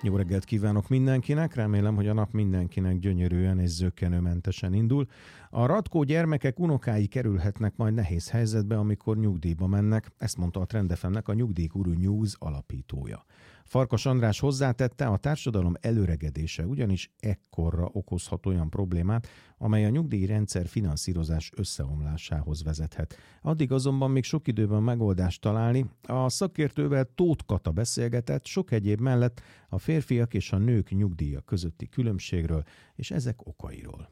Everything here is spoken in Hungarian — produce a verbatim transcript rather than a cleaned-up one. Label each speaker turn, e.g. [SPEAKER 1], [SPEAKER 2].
[SPEAKER 1] Jó reggelt kívánok mindenkinek, remélem, hogy a nap mindenkinek gyönyörűen és zökkenőmentesen indul. A Radkó gyermekek unokái kerülhetnek majd nehéz helyzetbe, amikor nyugdíjba mennek, ezt mondta a Trend ef em-nek a Nyugdíjguru News alapítója. Farkas András hozzátette, a társadalom előregedése ugyanis ekkorra okozhat olyan problémát, amely a nyugdíjrendszer finanszírozás összeomlásához vezethet. Addig azonban még sok időben megoldást találni. A szakértővel Tóth Kata beszélgetett sok egyéb mellett a férfiak és a nők nyugdíja közötti különbségről és ezek okairól.